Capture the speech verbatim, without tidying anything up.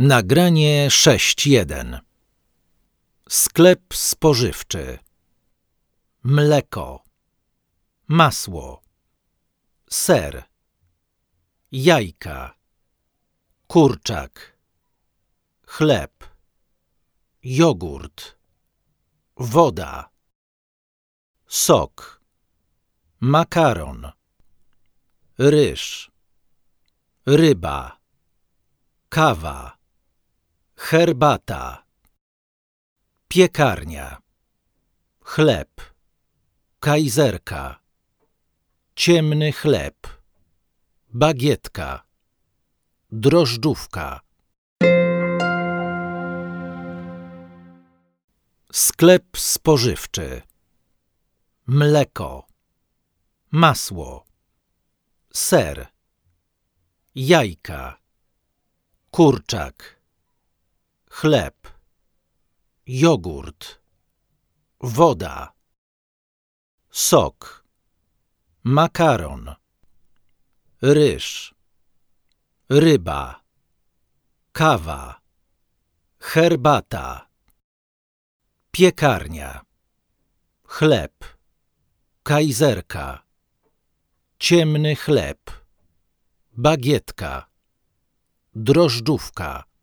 Nagranie sześć jeden. Sklep spożywczy. Mleko. Masło. Ser. Jajka. Kurczak. Chleb. Jogurt. Woda. Sok. Makaron. Ryż. Ryba. Kawa. Herbata. Piekarnia. Chleb. Kajzerka. Ciemny chleb. Bagietka. Drożdżówka. Sklep spożywczy. Mleko. Masło. Ser. Jajka. Kurczak. Chleb. Jogurt. Woda. Sok. Makaron. Ryż. Ryba. Kawa. Herbata. Piekarnia. Chleb. Kajzerka. Ciemny chleb. Bagietka. Drożdżówka.